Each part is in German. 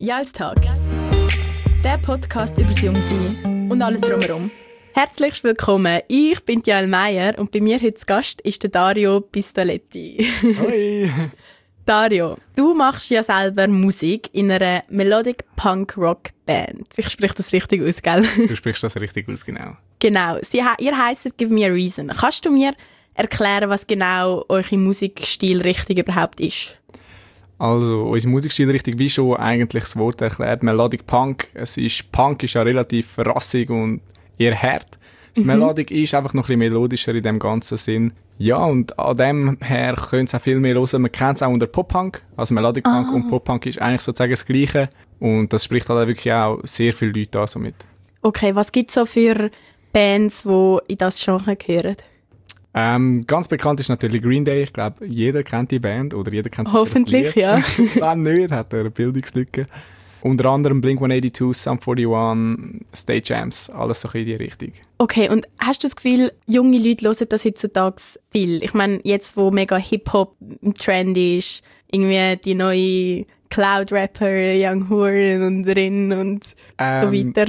Jalstag. Der Podcast über das Jungsein und alles drumherum. Herzlich willkommen, ich bin Jael Meyer und bei mir heute zu Gast ist der Dario Pistoletti. Hoi! Dario, du machst ja selber Musik in einer Melodic Punk Rock Band. Ich spreche das richtig aus, gell? Du sprichst das richtig aus, genau. Genau, ihr heisst «Give me a reason». Kannst du mir erklären, was genau euer Musikstilrichtung überhaupt ist? Also, unser Musikstil richtig wie schon eigentlich das Wort erklärt, Melodic Punk. Punk ist ja relativ rassig und eher hart. Das Melodic ist einfach noch ein bisschen melodischer in dem ganzen Sinn. Ja, und an dem her können es auch viel mehr hören. Man kennt es auch unter Pop-Punk, also Melodic Punk und Pop-Punk ist eigentlich sozusagen das Gleiche. Und das spricht halt wirklich auch sehr viele Leute an somit. Okay, was gibt es so für Bands, die in das Genre gehören? Ganz bekannt ist natürlich Green Day. Ich glaube, jeder kennt die Band oder jeder kennt Hoffentlich, das Lied. ja. Wenn nicht, hat er eine Bildungslücke. Unter anderem Blink-182, Sum 41, State Jams, alles so in die Richtung. Okay, und hast du das Gefühl, junge Leute hören das heutzutage viel? Ich meine, jetzt, wo mega Hip-Hop im Trend ist, irgendwie die neue Cloud-Rapper, Young Horn und Rin und so weiter.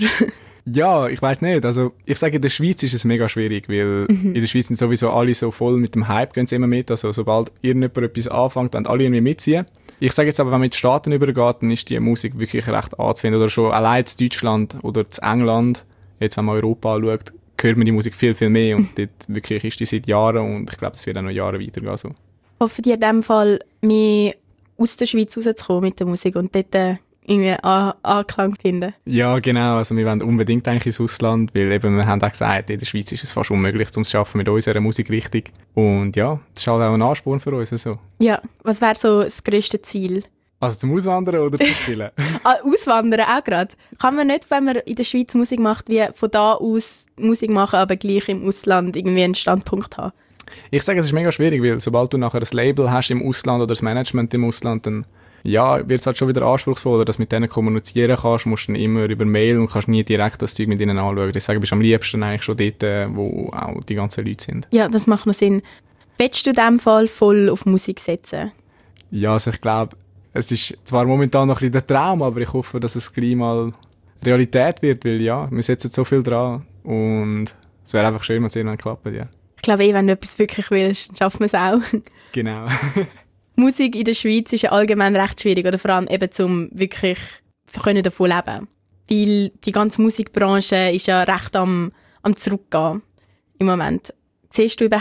Ja, ich weiss nicht. Also, ich sage, in der Schweiz ist es mega schwierig, weil in der Schweiz sind sowieso alle so voll mit dem Hype, gehen sie immer mit. Also, sobald irgendjemand etwas anfängt, dann alle irgendwie mitziehen. Ich sage jetzt aber, wenn man mit den Staaten übergeht, dann ist die Musik wirklich recht anzufinden. Oder schon allein in Deutschland oder in England, jetzt wenn man Europa anschaut, hört man die Musik viel, viel mehr. Und dort wirklich ist die seit Jahren und ich glaube, es wird auch noch Jahre weitergehen. So. Hoffen die in dem Fall mehr aus der Schweiz rauszukommen mit der Musik und dort irgendwie Anklang finden? Ja, genau. Also wir wollen unbedingt eigentlich ins Ausland, weil eben, wir haben auch gesagt, in der Schweiz ist es fast unmöglich, um es zu schaffen mit unserer Musikrichtung. Und ja, das ist halt auch ein Ansporn für uns. Also. Ja, was wäre so das grösste Ziel? Also zum Auswandern oder zum Spielen? Auswandern auch gerade. Kann man nicht, wenn man in der Schweiz Musik macht, wie von da aus Musik machen, aber gleich im Ausland irgendwie einen Standpunkt haben? Ich sage, es ist mega schwierig, weil sobald du nachher ein Label hast im Ausland oder das Management im Ausland, dann ja, wird es halt schon wieder anspruchsvoller, dass du mit denen kommunizieren kannst. Du musst dann immer über Mail und kannst nie direkt das Zeug mit ihnen anschauen. Deswegen bist du am liebsten eigentlich schon dort, wo auch die ganzen Leute sind. Ja, das macht noch Sinn. Willst du in diesem Fall voll auf Musik setzen? Ja, also ich glaube, es ist zwar momentan noch ein bisschen der Traum, aber ich hoffe, dass es gleich mal Realität wird, weil ja, wir setzen so viel dran und es wäre einfach schön, wenn es irgendwann klappt, ja. Ich glaube, wenn du etwas wirklich willst, schaffen wir es auch. Genau. Musik in der Schweiz ist ja allgemein recht schwierig, oder vor allem eben zum wirklich davon leben. Weil die ganze Musikbranche ist ja recht am Zurückgehen im Moment. Siehst du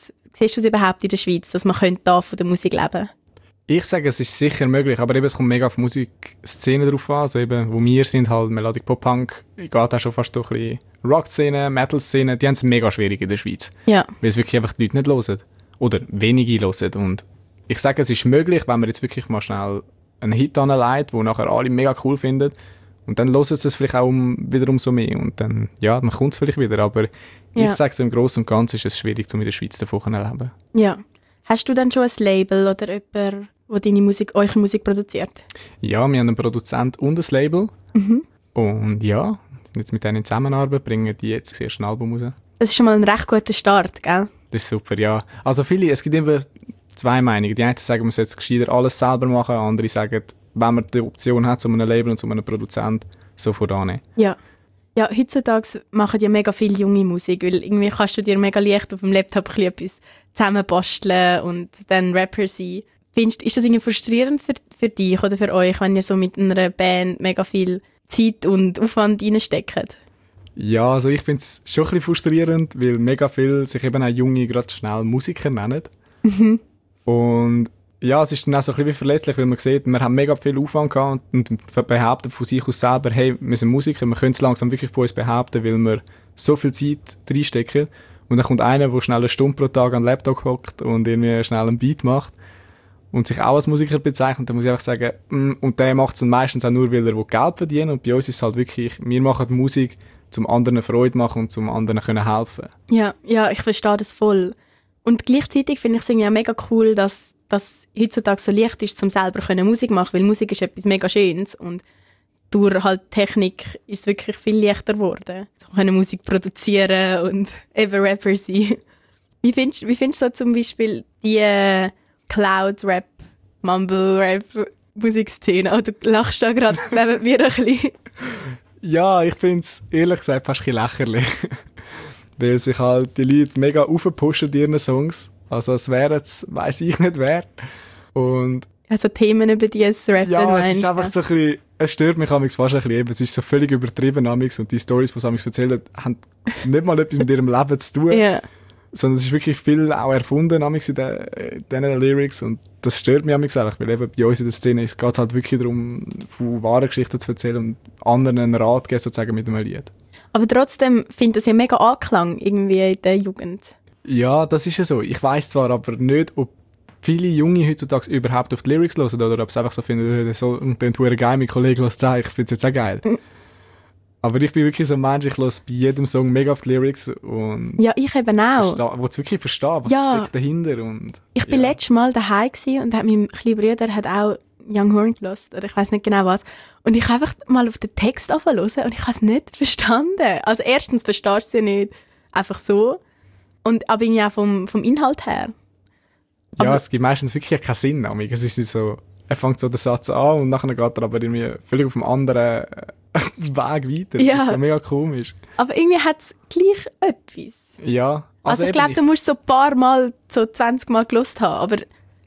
es überhaupt in der Schweiz, dass man da von der Musik leben könnte? Ich sage, es ist sicher möglich, aber eben, es kommt mega auf die Musikszene drauf an. Also eben, wo wir sind, halt Melodic Pop-Punk, geht auch schon fast durch ein bisschen Rock-Szene, Metal-Szene, die haben es mega schwierig in der Schweiz. Ja. Weil es wirklich einfach die Leute nicht hören. Oder wenige hören. Und ich sage, es ist möglich, wenn man jetzt wirklich mal schnell einen Hit anlegt, den nachher alle mega cool finden. Und dann hören sie es vielleicht auch wiederum so mehr. Und dann, ja, dann kommt es vielleicht wieder. Aber ich sage so, im Großen und Ganzen ist es schwierig, um in der Schweiz davon zu leben. Ja. Hast du dann schon ein Label oder jemand, der eure Musik produziert? Ja, wir haben einen Produzent und ein Label. Und ja, sind jetzt mit denen in Zusammenarbeit, bringen die jetzt das erste Album raus. Das ist schon mal ein recht guter Start, gell? Das ist super, ja. Also es gibt immer zwei Meinungen. Die einen sagen, man sollte gescheiter alles selber machen, andere sagen, wenn man die Option hat, zu einem Label und zu einem Produzent, sofort annehmen. Ja. Ja, heutzutage machen ja mega viele junge Musik, weil irgendwie kannst du dir mega leicht auf dem Laptop etwas zusammenbasteln und dann Rapper sein. Ist das irgendwie frustrierend für dich oder für euch, wenn ihr so mit einer Band mega viel Zeit und Aufwand reinsteckt? Ja, also ich finde es schon ein bisschen frustrierend, weil mega viel sich eben auch Junge gerade schnell Musiker nennen. Und ja, es ist dann auch so ein bisschen wie verletzlich, weil man sieht, wir haben mega viel Aufwand gehabt und behaupten von sich aus selber, hey, wir sind Musiker, wir können es langsam wirklich von uns behaupten, weil wir so viel Zeit reinstecken. Und dann kommt einer, der schnell eine Stunde pro Tag an den Laptop hockt und irgendwie schnell einen Beat macht und sich auch als Musiker bezeichnet, dann muss ich einfach sagen, und der macht es dann meistens auch nur, weil er Geld verdienen. Und bei uns ist es halt wirklich, wir machen die Musik, zum anderen Freude machen und zum anderen können helfen. Ja, ich verstehe das voll. Und gleichzeitig finde ich es irgendwie auch mega cool, dass heutzutage so leicht ist, um selber Musik machen, weil Musik ist etwas mega Schönes und durch halt Technik ist es wirklich viel leichter geworden. So können Musik produzieren und eben Rapper sein. Wie findest du so zum Beispiel die Cloud-Rap, Mumble-Rap Musikszene? Oder lachst du da gerade neben mir ein bisschen? Ja, ich finde es ehrlich gesagt fast ein bisschen lächerlich. Weil sich halt die Leute mega aufpushen in ihren Songs. Also es wäre jetzt, weiss ich nicht wer. Und also Themen, über die es rappen, ja, es ist einfach so ein bisschen, es stört mich fast ein bisschen eben. Es ist so völlig übertrieben amigs und die Storys, die sie erzählen, haben nicht mal etwas mit ihrem Leben zu tun. Yeah. Sondern es ist wirklich viel auch erfunden amigs in diesen Lyrics und das stört mich amigs einfach, weil eben bei uns in der Szene geht es halt wirklich darum, von wahren Geschichten zu erzählen und anderen einen Rat geben, sozusagen mit einem Lied. Aber trotzdem finde ich das ja mega Anklang irgendwie in der Jugend. Ja, das ist ja so. Ich weiss zwar aber nicht, ob viele Junge heutzutage überhaupt auf die Lyrics hören oder ob sie einfach so finden, der Song klingt verdammt geil, mein Kollege hört es auch, ich finde es jetzt auch geil. Aber ich bin wirklich so ein Mensch, ich höre bei jedem Song mega auf die Lyrics und ja, ich eben auch. Ich will es wirklich verstehen, was steckt dahinter. Und, ich bin letztes Mal daheim und mein kleiner Bruder hat auch Young Horn gehört, oder ich weiß nicht genau was. Und ich habe einfach mal auf den Text angefangen und ich habe es nicht verstanden. Also erstens verstehst du es ja nicht einfach so, aber irgendwie auch vom Inhalt her. Ja, es gibt meistens wirklich keinen Sinn. Es ist so, er fängt so den Satz an und nachher geht er aber irgendwie völlig auf einem anderen Weg weiter. Ja. Das ist so mega komisch. Aber irgendwie hat es gleich etwas. Ja. Also ich glaube, du musst so ein paar Mal, so 20 Mal gehört haben, aber...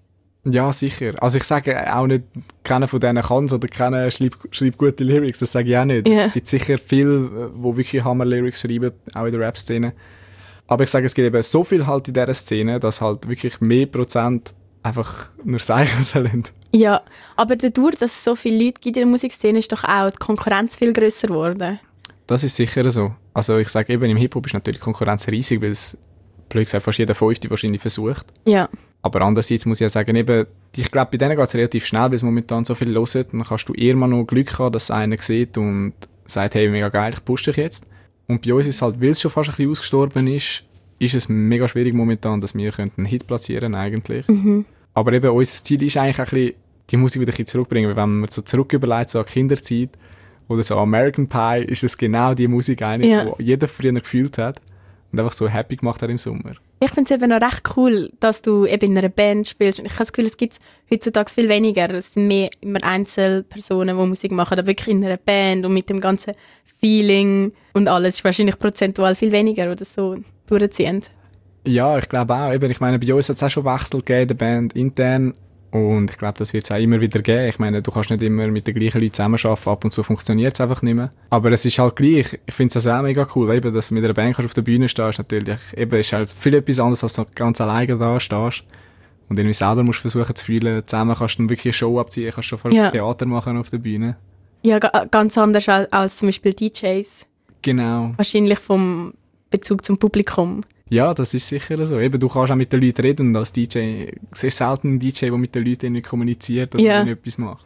Ja, sicher. Also ich sage auch nicht, keiner von denen kann es oder keiner schreibt gute Lyrics, das sage ich auch nicht. Yeah. Es gibt sicher viele, die wirklich Hammer-Lyrics schreiben, auch in der Rap-Szene. Aber ich sage, es gibt eben so viel halt in dieser Szene, dass halt wirklich mehr Prozent einfach nur sagen sollen. Ja, aber dadurch, dass es so viele Leute gibt in der Musikszene, ist doch auch die Konkurrenz viel grösser geworden. Das ist sicher so. Also ich sage eben, im Hip-Hop ist natürlich die Konkurrenz riesig, weil es, blöd gesagt, fast jeder Fünfte wahrscheinlich versucht. Ja. Aber andererseits muss ich ja sagen, eben, ich glaube, bei denen geht es relativ schnell, weil es momentan so viel hören. Dann kannst du eher mal noch Glück haben, dass einer sieht und sagt, hey, mega geil, ich pushe dich jetzt. Und bei uns ist es halt, weil es schon fast ein bisschen ausgestorben ist es mega schwierig momentan, dass wir einen Hit platzieren eigentlich. Mhm. Aber eben unser Ziel ist eigentlich ein bisschen, die Musik wieder ein bisschen zurückbringen. Weil wenn man so zurück überlegt, so an Kinderzeit oder so American Pie, ist es genau die Musik eigentlich, die jeder früher gefühlt hat und einfach so happy gemacht hat im Sommer. Ich finde es eben noch recht cool, dass du eben in einer Band spielst. Und ich habe das Gefühl, es gibt heutzutage viel weniger. Es sind mehr immer Einzelpersonen, die Musik machen, aber wirklich in einer Band und mit dem ganzen Feeling und alles ist wahrscheinlich prozentual viel weniger oder so durchziehen. Ja, ich glaube auch. Eben, ich meine, bei uns hat es auch schon Wechsel gegeben in der Band intern und ich glaube, das wird es auch immer wieder geben. Ich meine, du kannst nicht immer mit den gleichen Leuten zusammenarbeiten, ab und zu funktioniert es einfach nicht mehr. Aber es ist halt gleich. Ich finde es auch mega cool, eben, dass du mit einer Band auf der Bühne stehst. Natürlich, eben, ist halt viel etwas anderes, als du ganz alleine da stehst. Und irgendwie selber musst versuchen zu fühlen. Zusammen kannst du dann wirklich eine Show abziehen, kannst schon fast Theater machen auf der Bühne. Ja, ganz anders als zum Beispiel DJs. Genau. Wahrscheinlich vom Bezug zum Publikum. Ja, das ist sicher so. Eben, du kannst auch mit den Leuten reden und als DJ siehst selten einen DJ, der mit den Leuten irgendwie kommuniziert oder etwas macht.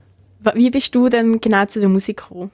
Wie bist du denn genau zu der Musik gekommen?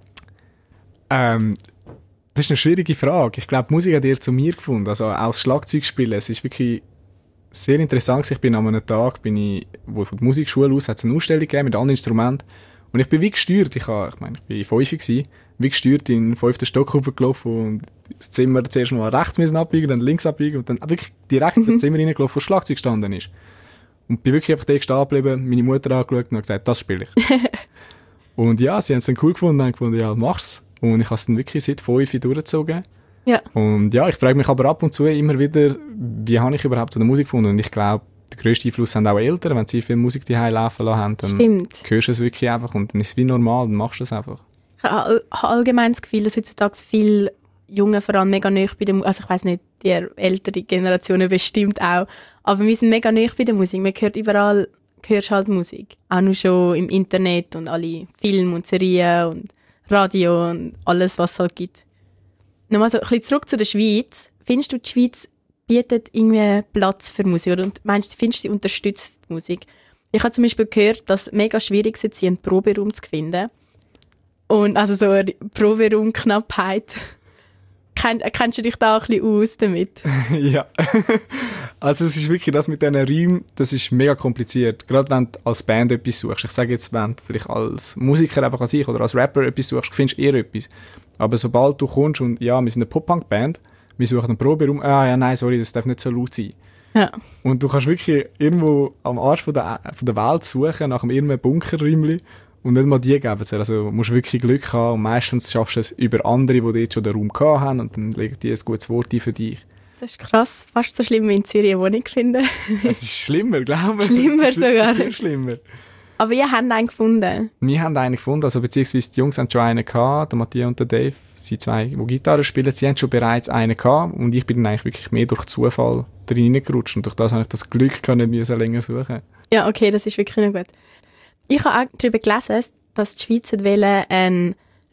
Das ist eine schwierige Frage. Ich glaube, die Musik hat eher zu mir gefunden. Also auch das Schlagzeugspielen. Es ist wirklich sehr interessant. Ich bin an einem Tag, wo von der Musikschule aus hat es eine Ausstellung gegeben mit allen Instrumenten. Und ich bin wie gesteuert. Ich war 5 gewesen, wie gesteuert in den 5. Stock hochgelaufen und das Zimmer zuerst mal rechts müssen abbiegen, dann links abbiegen und dann wirklich direkt in das Zimmer reingelaufen, wo das Schlagzeug gestanden ist. Und bin wirklich einfach da stehen geblieben, meine Mutter angeschaut und gesagt, das spiele ich. Und ja, sie haben es dann cool gefunden und haben gefunden, ja, mach's. Und ich habe es dann wirklich seit 5 durchgezogen. Ja. Und ja, ich frage mich aber ab und zu immer wieder, wie habe ich überhaupt zu der Musik gefunden? Und ich glaube, der grösste Einfluss haben auch Eltern, wenn sie viel Musik daheim laufen lassen haben, dann hörst du es wirklich einfach und dann ist es wie normal, dann machst du es einfach. Ich habe allgemein das Gefühl, dass heutzutage viele Junge vor allem mega nahe bei der Musik, also ich weiss nicht, die ältere Generationen bestimmt auch, aber wir sind mega nahe bei der Musik, man hört überall, hörst halt Musik. Auch nur schon im Internet und alle Filme und Serien und Radio und alles, was es halt gibt. Nochmal so ein bisschen zurück zu der Schweiz. Findest du, die Schweiz bietet irgendwie Platz für Musik? Oder findest du, sie unterstützt die Musik? Ich habe zum Beispiel gehört, dass es mega schwierig ist, einen Proberaum zu finden. Und also so eine Proberaumknappheit. Kennst du dich da auch ein bisschen aus damit? Ja. Also es ist wirklich das mit diesen Räumen, das ist mega kompliziert. Gerade wenn du als Band etwas suchst. Ich sage jetzt, wenn du vielleicht als Musiker einfach an sich oder als Rapper etwas suchst, findest du eher etwas. Aber sobald du kommst und ja, wir sind eine Pop-Punk-Band, wir suchen einen Proberaum, nein, sorry, das darf nicht so laut sein. Ja. Und du kannst wirklich irgendwo am Arsch von der Welt suchen nach irgendeinem Bunkerräumchen und nicht mal die geben sie. Also du musst wirklich Glück haben und meistens schaffst du es über andere, die dort schon den Raum gehabt haben und dann legen die ein gutes Wort ein für dich. Das ist krass, fast so schlimm wie in Zürich eine Wohnung finden. Es ist schlimmer, glaube ich. Schlimmer sogar. Viel schlimmer. Aber ihr habt einen gefunden? Wir haben einen gefunden, also beziehungsweise die Jungs haben schon einen gehabt, der Matthias und der Dave, sie zwei, die Gitarre spielen, sie haben schon bereits einen gehabt und ich bin dann eigentlich wirklich mehr durch Zufall reingerutscht und durch das habe ich das Glück können, nicht länger suchen. Ja, okay, das ist wirklich noch gut. Ich habe auch darüber gelesen, dass die Schweiz eine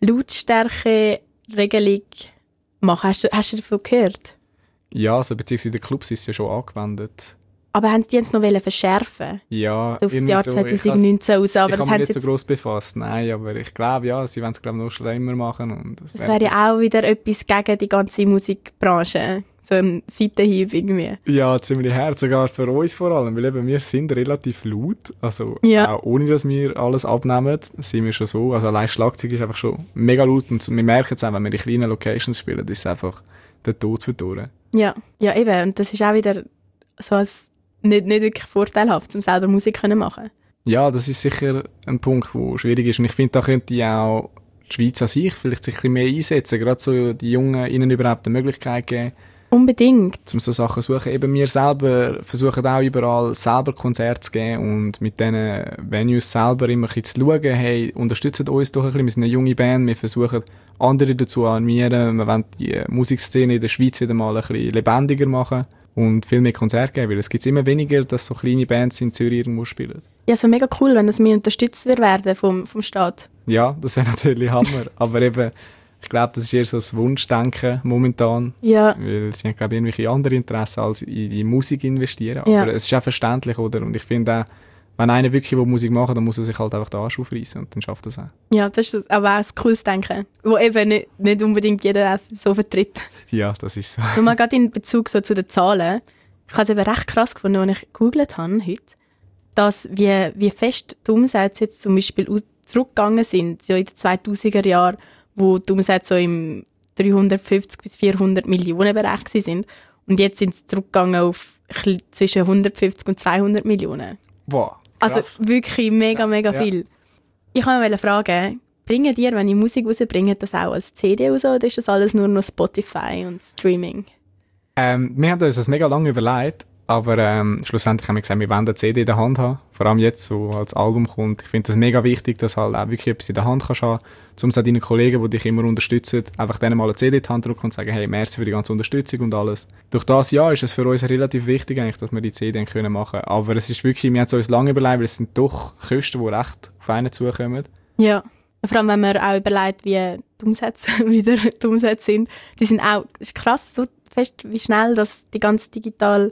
Lautstärke-Regelung machen. Hast du davon gehört? Ja, also beziehungsweise in den Clubs ist es ja schon angewendet. Aber haben die jetzt noch verschärfen? Ja, so auf das Jahr 2019 raus. Aber ich das habe mich nicht so gross befasst, nein, aber ich glaube, ja, sie wollen es noch schlimmer machen. Und das wäre ja auch wieder etwas gegen die ganze Musikbranche. So ein Seitenhieb irgendwie. Ja, ziemlich hart, sogar für uns vor allem, weil eben wir sind relativ laut. Also auch ohne, dass wir alles abnehmen, sind wir schon so. Also allein Schlagzeug ist einfach schon mega laut und wir merken es auch, wenn wir in kleinen Locations spielen, ist es einfach der Tod für die Ohren. Ja, eben. Und das ist auch wieder so als nicht wirklich vorteilhaft, um selber Musik zu machen. Ja, das ist sicher ein Punkt, der schwierig ist. Und ich finde, da könnte auch die Schweiz an sich vielleicht sich ein bisschen mehr einsetzen. Gerade so die Jungen ihnen überhaupt eine Möglichkeit geben. Unbedingt. Um so Sachen zu suchen. Eben wir selber versuchen auch überall selber Konzerte zu geben und mit diesen Venues selber immer ein bisschen zu schauen, hey, unterstützt uns doch ein bisschen. Wir sind eine junge Band, wir versuchen andere dazu zu animieren. Wir wollen die Musikszene in der Schweiz wieder mal ein bisschen lebendiger machen und viel mehr Konzerte geben, weil es gibt immer weniger, dass so kleine Bands in Zürich irgendwo spielen. Ja, es wäre mega cool, wenn das mehr unterstützt werden vom Staat. Ja, das wäre natürlich Hammer. Aber eben, ich glaube, das ist eher so das Wunschdenken momentan. Ja. Weil sie haben, glaube ich, irgendwelche andere Interessen als in die Musik investieren. Ja. Aber es ist auch verständlich, oder? Und ich finde auch, wenn einer wirklich Musik machen will, dann muss er sich halt einfach den Arsch aufreißen und dann schafft er es auch. Ja, das ist aber auch ein cooles Denken, wo eben nicht unbedingt jeder so vertritt. Ja, das ist so. Nur mal gerade in Bezug so zu den Zahlen. Ich habe es eben recht krass gefunden, als ich gegoogelt habe heute, dass wie fest die Umsätze jetzt zum Beispiel zurückgegangen sind, so in den 2000er Jahren, wo die Umsätze so im 350 bis 400 Millionen Bereich sind. Und jetzt sind sie zurückgegangen auf zwischen 150 und 200 Millionen. Wow. Also wirklich mega viel. Ich wollte mal fragen, bringen dir, wenn ihr Musik rausbringt, das auch als CD raus oder ist das alles nur noch Spotify und Streaming? Wir haben uns das mega lange überlegt, aber schlussendlich haben wir gesagt, wir wollen eine CD in der Hand haben. Vor allem jetzt, so als Album kommt. Ich finde das mega wichtig, dass halt auch wirklich etwas in der Hand kannst haben, um es auch deinen Kollegen, die dich immer unterstützen, einfach denen mal eine CD in die Hand drücken und sagen, hey, merci für die ganze Unterstützung und alles. Durch das Jahr ist es für uns relativ wichtig, eigentlich, dass wir die CD machen können. Aber es ist wirklich, wir haben es uns lange überlegt, weil es sind doch Kosten, die recht auf einen zukommen. Ja, vor allem wenn man auch überlegt, wie die Umsätze sind. Die sind auch, es ist krass, so fest, wie schnell das die ganze digital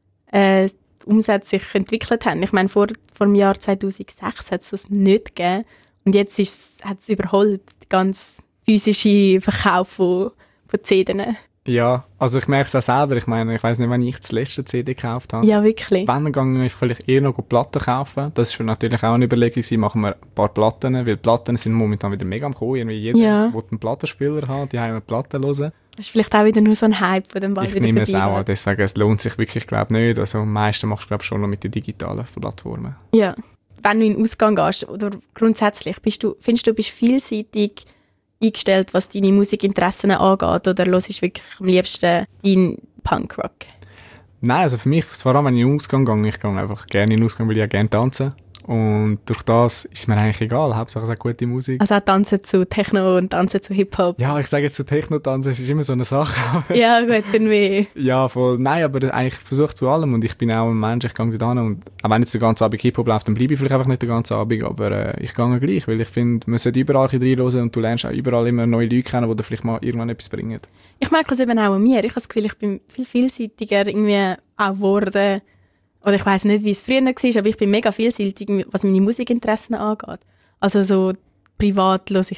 Umsätze sich entwickelt haben. Ich meine, vor dem Jahr 2006 hat es das nicht gegeben. Und jetzt hat es überholt, den ganzen physischen Verkauf von CDs. Ja, also ich merke es auch selber. Ich meine, ich weiss nicht, wann ich das letzte CD gekauft habe. Ja, wirklich. Wenn, dann gehe ich vielleicht eher noch Platten kaufen. Das war natürlich auch eine Überlegung, machen wir ein paar Platten, weil Platten sind momentan wieder mega am Kommen. Irgendwie jeder will einen Plattenspieler haben, die haben eine Platte hören. Das ist vielleicht auch wieder nur so ein Hype, der dann bald ich wieder nehme es auch an, deswegen es lohnt sich wirklich, glaube ich, nicht. Also am meisten machst du, glaube ich, schon noch mit den digitalen Plattformen. Ja. Wenn du in den Ausgang gehst, oder grundsätzlich, findest du, bist vielseitig eingestellt, was deine Musikinteressen angeht, oder hörst du wirklich am liebsten deinen Punkrock? Nein, also für mich, vor allem wenn ich in den Ausgang gehe, ich gehe einfach gerne in den Ausgang, weil ich auch gerne tanze. Und durch das ist mir eigentlich egal, Hauptsache es hat gute Musik. Also auch tanzen zu Techno und tanzen zu Hip-Hop? Ja, ich sage jetzt zu Techno-Tanzen, ist immer so eine Sache. Ja gut, dann wie? Ja, voll. Nein, aber eigentlich versuche ich zu allem und ich bin auch ein Mensch, ich gehe dort hin und auch wenn jetzt den ganzen Abend Hip-Hop läuft, dann bleibe ich vielleicht einfach nicht den ganzen Abend, aber ich gehe gleich, weil ich finde, man sollte überall reinhören und du lernst auch überall immer neue Leute kennen, die dir vielleicht mal irgendwann etwas bringen. Ich merke das eben auch an mir. Ich habe das Gefühl, ich bin viel vielseitiger irgendwie auch geworden. Oder ich weiss nicht, wie es früher war, aber ich bin mega vielseitig, was meine Musikinteressen angeht. Also so privat höre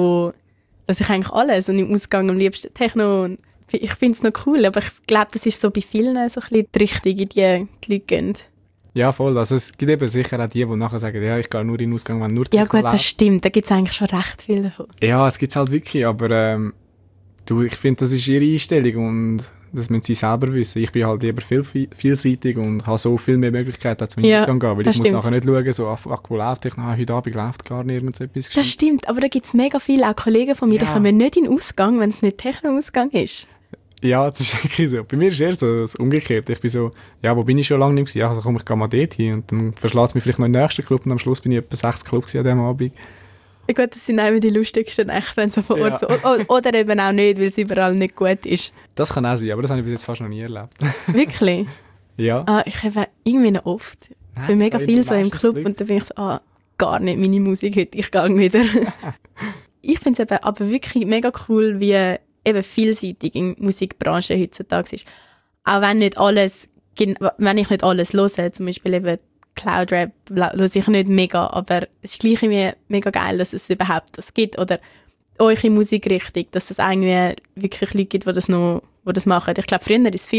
ich eigentlich alles und im Ausgang am liebsten Techno. Und ich finde es noch cool, aber ich glaube, das ist so bei vielen so ein bisschen die Richtung, in die Leute gehen. Ja, voll. Also es gibt eben sicher auch die nachher sagen, ja, ich gehe nur in den Ausgang, wenn nur Techno läuft. Ja gut, das stimmt. Da gibt es eigentlich schon recht viel davon. Ja, es gibt es halt wirklich, aber ich finde, das ist ihre Einstellung und Das müssen sie selber wissen. Ich bin halt lieber vielseitig und habe so viel mehr Möglichkeiten, als wenn ich Ausgang gehe. Weil ich muss nachher nicht schauen, so, wo läuft ich, heute Abend läuft gar nirgends etwas. Das stimmt, aber da gibt es mega viele, auch Kollegen von mir, die kommen nicht in den Ausgang, wenn es nicht Techno-Ausgang ist. Ja, das ist wirklich so. Bei mir ist eher so das Umgekehrte. Ich bin so, ja, wo bin ich schon lange nicht gewesen? Ja, also komm, ich gehe mal dort hin und dann verschlägt es mich vielleicht noch in den nächsten Club und am Schluss bin ich etwa 6 Clubs an diesem Abend. Ja gut, das sind immer die lustigsten, echt, wenn so vor Ort so. Oder eben auch nicht, weil es überall nicht gut ist. Das kann auch sein, aber das habe ich bis jetzt fast noch nie erlebt. Wirklich? Ja. Ich habe irgendwie noch oft. Ich bin mega viel so im Club und dann bin ich so, gar nicht meine Musik heute, ich gehe wieder. Ich finde es aber wirklich mega cool, wie eben vielseitig in der Musikbranche heutzutage ist. Auch wenn ich nicht alles höre, zum Beispiel eben Cloud-Rap höre ich nicht mega, aber es ist gleich irgendwie mega geil, dass es überhaupt das gibt. Oder eure Musikrichtung, dass es irgendwie wirklich Leute gibt, die das machen. Ich glaube, früher ist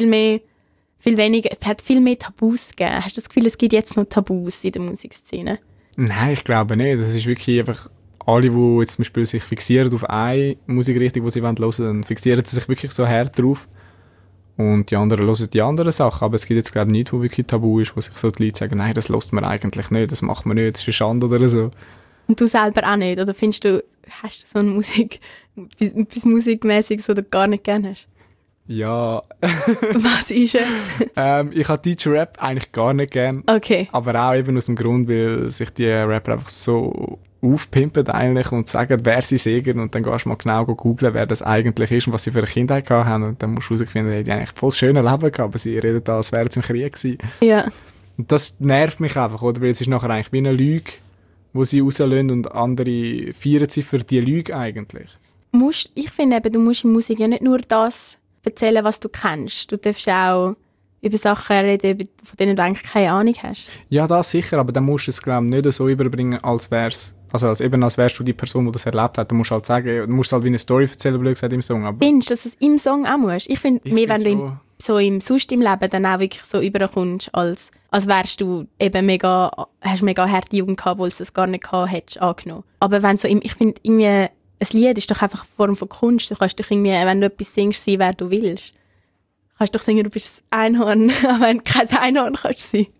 es hat viel mehr Tabus gegeben. Hast du das Gefühl, es gibt jetzt noch Tabus in der Musikszene? Nein, ich glaube nicht. Das ist wirklich einfach alle, die jetzt zum Beispiel sich fixieren auf eine Musikrichtung, die sie hören wollen, dann fixieren sie sich wirklich so hart drauf. Und die anderen hören die anderen Sachen. Aber es gibt jetzt, glaube ich, nichts, wo wirklich tabu ist, wo sich so die Leute sagen, nein, das hört man eigentlich nicht, das macht man nicht, das ist eine Schande oder so. Und du selber auch nicht? Oder findest du, hast du so eine etwas musikmäßiges, das du gar nicht gerne hast? Ja. Was ist es? Ich habe deutschen Rap eigentlich gar nicht gern. Okay. Aber auch eben aus dem Grund, weil sich die Rapper einfach so aufpimpen eigentlich und sagen, wer sie sagen. Und dann gehst du mal genau googeln, wer das eigentlich ist und was sie für eine Kindheit haben. Und dann musst du herausfinden, die haben eigentlich voll das schöne Leben gehabt, aber sie reden da, als wären sie im Krieg gewesen. Ja. Und das nervt mich einfach, oder? Weil es ist nachher eigentlich wie eine Lüge, die sie rauslösen und andere feiern sie für die Lüge eigentlich. Ich finde eben, du musst in Musik ja nicht nur das erzählen, was du kennst. Du darfst auch über Sachen reden, von denen du eigentlich keine Ahnung hast. Ja, das sicher, aber dann musst du es, glaube ich, nicht so überbringen, als wärst du die Person, die das erlebt hat. Du musst halt sagen, du musst halt wie eine Story erzählen, blöd gesagt, im Song. Aber findest du, dass du es im Song auch musst? Ich finde, wenn du sonst im Leben dann auch wirklich so überkommst, als wärst du eben hast mega harte Jugend gehabt, obwohl du es gar nicht gehabt hättest, angenommen. Aber wenn ich finde, irgendwie, ein Lied ist doch einfach eine Form von Kunst. Du kannst dich irgendwie, wenn du etwas singst, sein, wer du willst. Du kannst doch singen, du bist ein Einhorn, auch wenn du kein Einhorn kannst sein.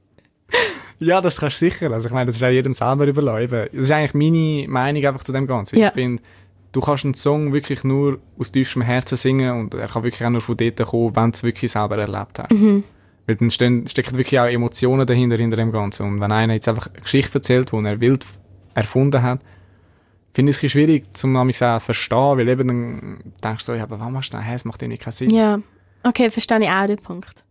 Ja, das kannst du sicher. Also ich meine, das ist auch jedem selber überleben. Das ist eigentlich meine Meinung einfach zu dem Ganzen. Ja. Ich finde, du kannst einen Song wirklich nur aus tiefstem Herzen singen und er kann wirklich auch nur von dort kommen, wenn du es wirklich selber erlebt hast. Mhm. Weil dann stecken wirklich auch Emotionen hinter dem Ganzen. Und wenn einer jetzt einfach eine Geschichte erzählt, die er wild erfunden hat, finde ich es ein bisschen schwierig, um zu verstehen, weil eben dann denkst du so, ja, aber warum machst du das? Es macht irgendwie keinen Sinn. Ja, okay, verstehe ich auch den Punkt.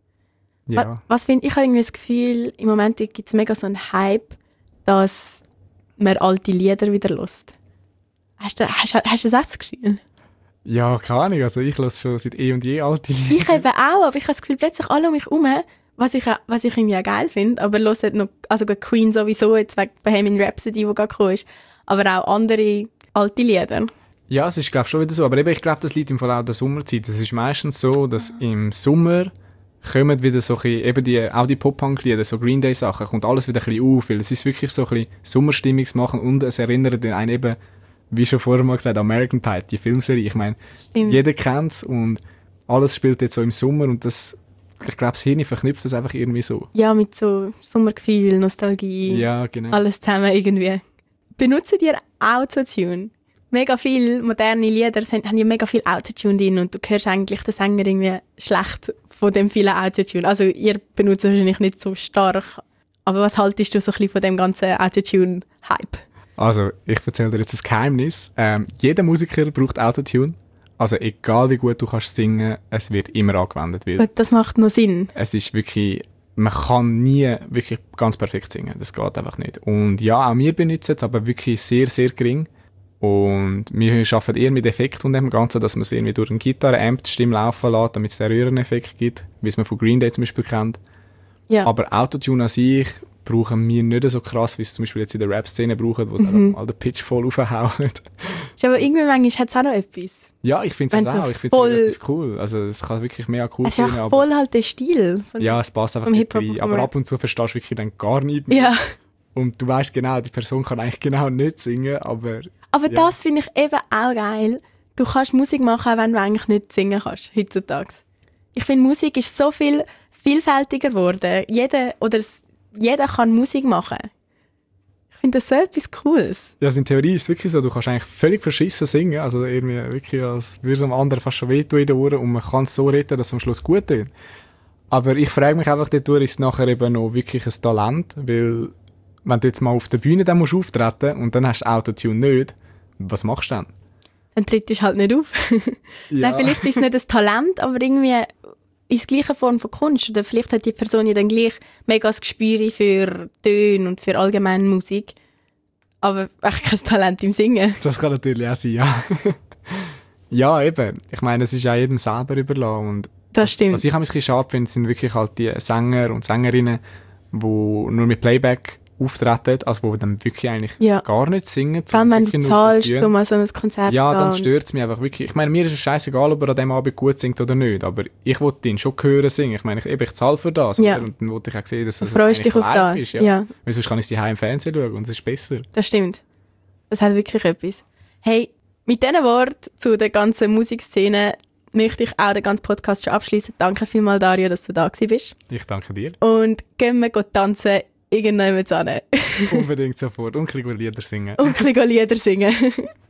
Ja. Ich habe irgendwie das Gefühl, im Moment gibt es mega so einen Hype, dass man alte Lieder wieder hört. Hast du das Gefühl? Ja, keine Ahnung. Also ich höre schon seit eh und je alte Lieder. Ich eben auch, aber ich habe das Gefühl, plötzlich alle um mich herum, was ich irgendwie auch geil finde, aber hören noch, also Queen sowieso, jetzt wegen Bohemian Rhapsody, die gerade gekommen ist, aber auch andere alte Lieder. Ja, es ist, glaube ich, schon wieder so. Aber eben, ich glaube, das liegt im Fall auch der Sommerzeit. Es ist meistens so, dass im Sommer kommen wieder so auch die Pop-Punk-Lieder, so Green Day-Sachen, kommt alles wieder ein bisschen auf, weil es ist wirklich so ein bisschen Sommerstimmung zu machen und es erinnert einen eben, wie schon vorher mal gesagt, American Pie, die Filmserie. Ich meine, jeder kennt es und alles spielt jetzt so im Sommer und das, ich glaube, das Hirn verknüpft das einfach irgendwie so. Ja, mit so Sommergefühl, Nostalgie, ja, genau. Alles zusammen irgendwie. Benutzen ihr Autotune? Mega viele moderne Lieder haben ja mega viel Autotune drin und du hörst eigentlich den Sänger irgendwie schlecht von dem vielen Autotune. Also ihr benutzt wahrscheinlich nicht so stark, aber was haltest du so ein bisschen von dem ganzen Autotune-Hype? Also ich erzähle dir jetzt ein Geheimnis. Jeder Musiker braucht Autotune. Also egal wie gut du kannst singen, es wird immer angewendet. Gut, das macht noch Sinn. Es ist wirklich, man kann nie wirklich ganz perfekt singen. Das geht einfach nicht. Und ja, auch wir benutzen es, aber wirklich sehr, sehr gering. Und wir arbeiten eher mit Effekten und dem Ganzen, dass man es irgendwie durch eine Gitarre-Amp die Stimme laufen lässt, damit es den Röhreneffekt gibt, wie es man von Green Day zum Beispiel kennt. Ja. Aber Autotune an sich brauchen wir nicht so krass, wie es zum Beispiel jetzt in der Rap-Szene brauchen, wo es einfach mal den Pitch voll aufhauen. Aber irgendwie manchmal hat es auch noch etwas. Ja, ich finde es auch. So ich finde es relativ cool. Also es kann wirklich mega cool sein. Es ist auch voll halt der Stil. Ja, es passt einfach nicht rein. Aber ab und zu verstehst du wirklich dann gar nicht mehr. Ja. Und du weißt genau, die Person kann eigentlich genau nicht singen, aber ja. Das finde ich eben auch geil. Du kannst Musik machen, wenn du eigentlich nicht singen kannst, heutzutage. Ich finde, Musik ist so viel vielfältiger geworden. Jeder kann Musik machen. Ich finde das so etwas Cooles. Ja, also in Theorie ist es wirklich so, du kannst eigentlich völlig verschissen singen, also irgendwie wirklich, als würde es am anderen fast schon wehtun in den Ohren und man kann es so retten, dass es am Schluss gut tut. Aber ich frage mich einfach, dadurch ist es nachher eben noch wirklich ein Talent, weil wenn du jetzt mal auf der Bühne dann musst auftreten und dann hast du Autotune nicht, was machst du dann? Dann trittst du halt nicht auf. Ja. Nein, vielleicht ist es nicht ein Talent, aber irgendwie ist die gleiche Form von Kunst. Oder vielleicht hat die Person ja dann gleich mega das Gespür für Töne und für allgemeine Musik. Aber echt kein Talent im Singen. Das kann natürlich auch sein, ja. Ja, eben. Ich meine, es ist auch jedem selber überlassen. Und das stimmt. was ich ein bisschen schade finde, sind wirklich halt die Sänger und Sängerinnen, die nur mit Playback auftreten, also die dann wirklich eigentlich gar nicht singen. Dann, wenn du zahlst, um an so ein Konzert ja, dann stört es mich einfach wirklich. Ich meine, mir ist es scheißegal, ob er an diesem Abend gut singt oder nicht, aber ich wollte ihn schon hören singen. Ich meine, ich zahle für das. Ja. Oder? Und dann wollte ich auch sehen, dass das freust dich auf das. ist. Ja. Weil sonst kann ich sie im Fernsehen schauen und es ist besser. Das stimmt. Das hat wirklich etwas. Hey, mit diesen Worten zu der ganzen Musikszene möchte ich auch den ganzen Podcast schon abschließen. Danke vielmals, Dario, dass du da bist. Ich danke dir. Und gehen wir tanzen irgendjemand hin. Unbedingt sofort. Und ein bisschen Lieder singen. Und ein bisschen Lieder singen.